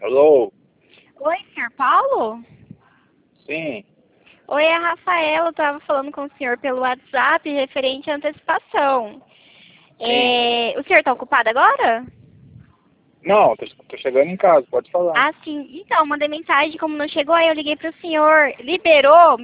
Alô? Oi, senhor Paulo? Sim, Oi, é a Rafaela. Eu estava falando com o senhor pelo WhatsApp referente à antecipação. sim. O senhor está ocupado agora? Não, tô chegando em casa, pode falar. Ah, sim. Então, mandei mensagem, como não chegou, aí eu liguei para o senhor. Liberou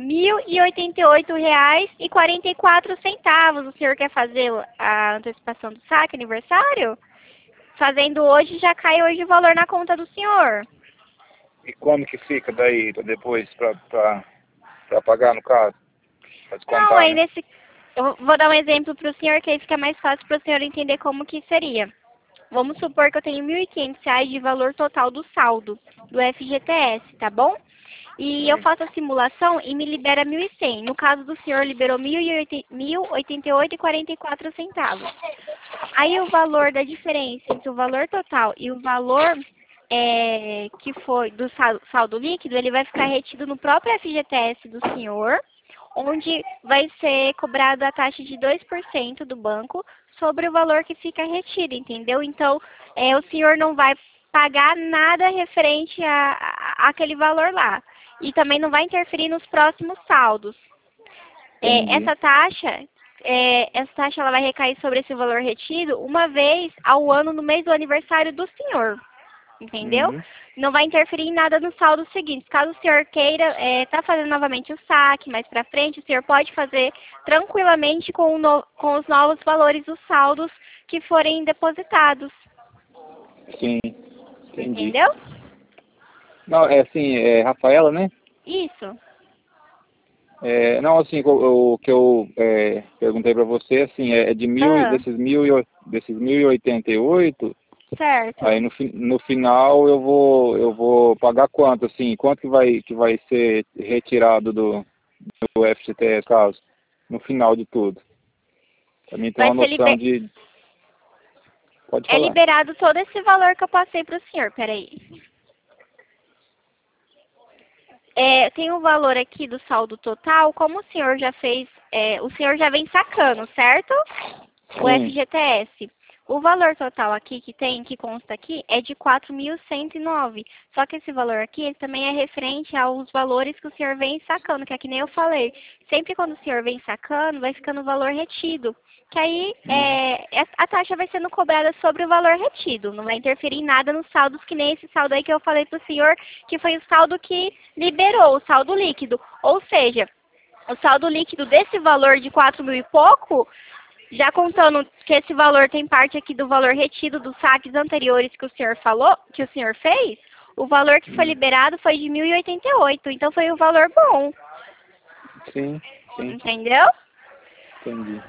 R$ 1.088,44. O senhor quer fazer a antecipação do saque, aniversário? Fazendo hoje, já cai hoje o valor na conta do senhor. E como que fica daí, depois, pra pagar no caso? Pra Não, descontar, aí né? nesse... Eu vou dar um exemplo para o senhor, que aí fica mais fácil para o senhor entender como que seria. Vamos supor que eu tenho R$ 1.500 de valor total do saldo do FGTS, tá bom? E eu Sim. faço a simulação e me libera 1.100. No caso do senhor, liberou 1.088,44 centavos. Aí o valor da diferença entre o valor total e o valor que foi do saldo líquido, ele vai ficar retido no próprio FGTS do senhor, onde vai ser cobrada a taxa de 2% do banco sobre o valor que fica retido, entendeu? Então, o senhor não vai pagar nada referente àquele valor lá. E também não vai interferir nos próximos saldos. Entendi. Essa taxa ela vai recair sobre esse valor retido uma vez ao ano no mês do aniversário do senhor. Entendeu? Uhum. Não vai interferir em nada nos saldos seguintes. Caso o senhor queira tá fazendo novamente o saque mais para frente, o senhor pode fazer tranquilamente com os novos valores dos saldos que forem depositados. Sim, entendi. Entendeu? Não, é assim, Rafaela, né? Isso. Não, assim, o que eu perguntei pra você, assim, é de Ah, desses 1.088. certo. Aí no final eu vou pagar quanto, assim, quanto que vai ser retirado do FGTS, caso, no final de tudo? Pra mim ter Vai uma ser noção de... Pode é falar. liberado todo esse valor que eu passei para o senhor. Peraí. Tem o valor aqui do saldo total. Como o senhor já fez, o senhor já vem sacando, certo? O Sim, FGTS. O valor total aqui que consta aqui, é de 4.109. Só que esse valor aqui, ele também é referente aos valores que o senhor vem sacando, que é que nem eu falei. Sempre quando o senhor vem sacando, vai ficando o valor retido. Que aí a taxa vai sendo cobrada sobre o valor retido. Não vai interferir em nada nos saldos, que nem esse saldo aí que eu falei para o senhor, que foi o saldo que liberou, o saldo líquido. Ou seja, o saldo líquido desse valor de 4.000 e pouco, já contando que esse valor tem parte aqui do valor retido dos saques anteriores que o senhor falou, que o senhor fez, o valor que foi liberado foi de 1.088. Então foi um valor bom, sim, sim, entendeu? entendi.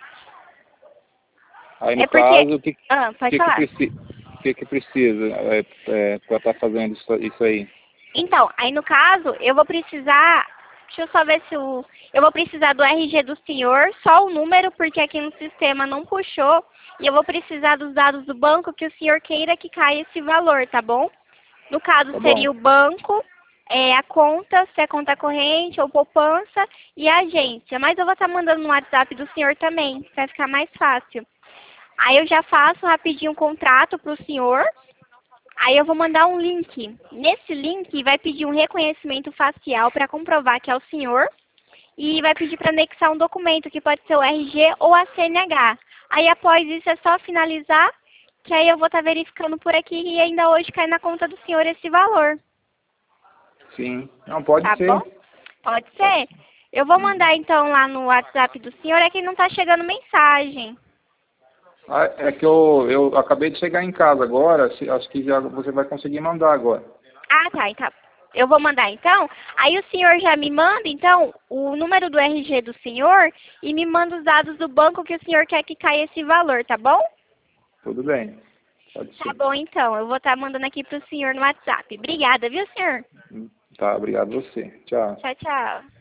Aí no É porque... caso, o que Ah, pode que, que, falar. preci, que precisa para estar fazendo isso aí? Então, aí no caso, eu vou precisar... Deixa eu só ver se o... Eu vou precisar do RG do senhor, só o número, porque aqui no sistema não puxou. E eu vou precisar dos dados do banco que o senhor queira que caia esse valor, tá bom? No caso, Tá bom, seria o banco, a conta, se é conta corrente ou poupança, e a agência. Mas eu vou estar mandando no WhatsApp do senhor também, vai ficar mais fácil. Aí eu já faço rapidinho um contrato para o senhor. Aí eu vou mandar um link. Nesse link vai pedir um reconhecimento facial para comprovar que é o senhor. E vai pedir para anexar um documento, que pode ser o RG ou a CNH. Aí após isso é só finalizar, que aí eu vou estar verificando por aqui e ainda hoje cai na conta do senhor esse valor. sim. Não, pode Tá bom? ser. Pode Pode ser. ser. Eu vou Uhum. mandar então lá no WhatsApp do senhor, é que não tá chegando mensagem. Ah, é que eu acabei de chegar em casa agora, acho que já você vai conseguir mandar agora. Ah, tá. Então, eu vou mandar então. Aí o senhor já me manda então o número do RG do senhor e me manda os dados do banco que o senhor quer que caia esse valor, tá bom? Tudo bem, pode Tá ser. bom então. Eu vou estar mandando aqui pro senhor no WhatsApp. Obrigada, viu, senhor? Tá, obrigado a você. Tchau. Tchau, tchau.